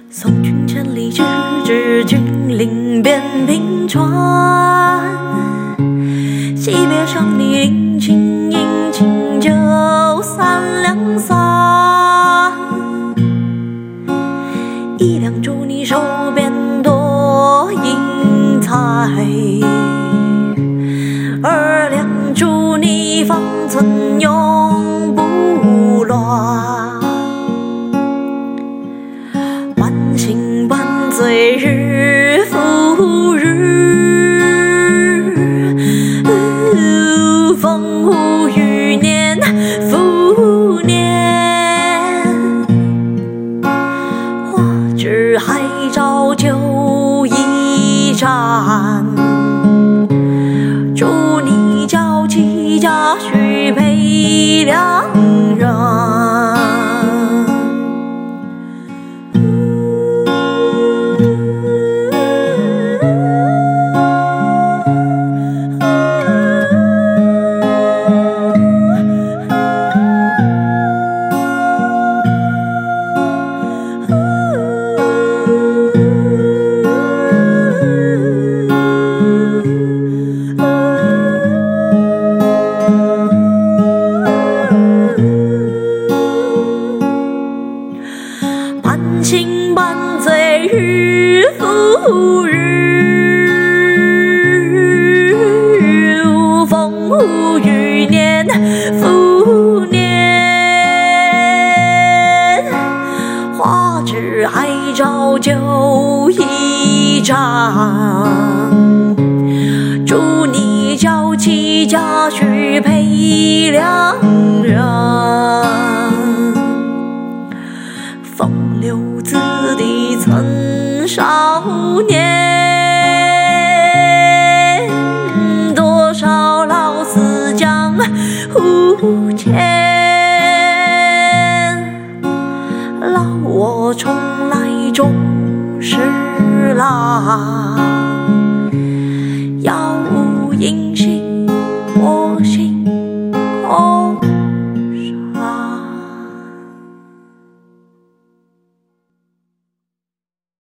送君千里，直至君临边平川。惜别伤你临清饮清酒三两三。一两祝你手边多银财，二两祝你方寸永不乱。半醒半醉日复日，风无余年复年。花枝海照酒一盏，祝你娇妻佳婿配良人。半醒半醉日复日，风无余年复年。花枝海照酒一盏，祝你娇妻佳婿配良人。